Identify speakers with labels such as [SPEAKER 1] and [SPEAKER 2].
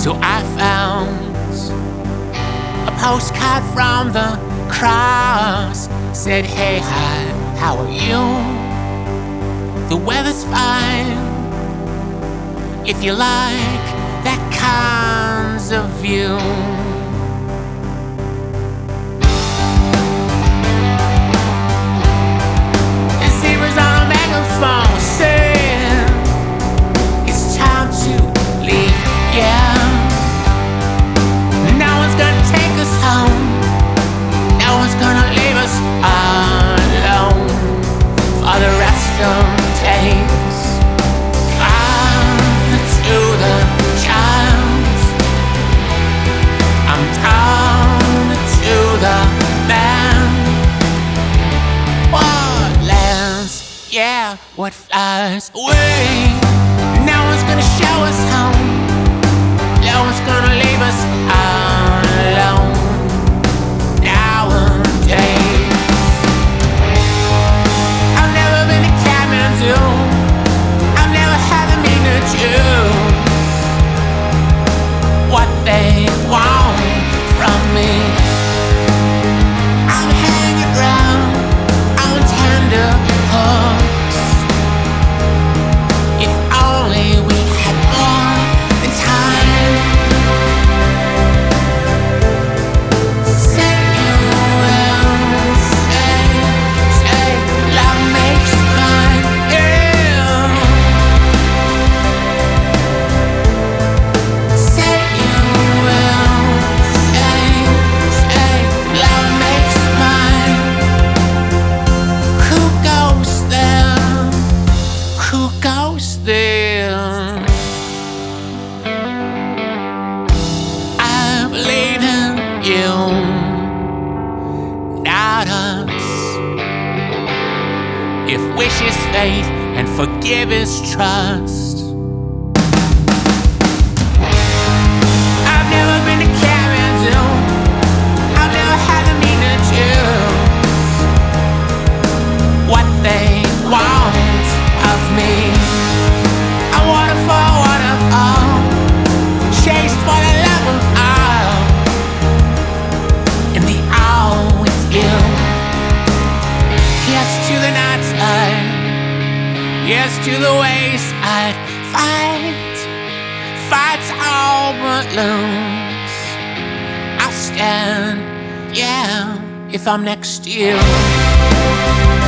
[SPEAKER 1] So I found a postcard from the cross. Said, hey, hi, how are you? The weather's fine. If you like that kind of view. And zebras on a megaphone saying it's time to leave, yeah. No one's gonna take us home. No one's gonna leave us alone for the rest of the days. To the child, I'm down to the man. What lands, yeah, what flies away. No one's gonna show us home. No one's gonna leave us alone nowadays. I've never been to Kathmandu. I've never had the mean to choose what they want from me. I'm hanging around on tender hooks. If only we had more than time. Say you will say love makes mine, yeah. Say you will say love makes mine. Who goes there? Who goes there? I believe in you, not us. If wish is faith and forgive is trust. I've never been to Kathmandu. I've never had the mean to choose what they want of me. I water for waterfall, chased for the love of all, in the all with you. Yes to the night side, yes to the ways I'd fight all but lose. I'll stand, yeah, if I'm next to you.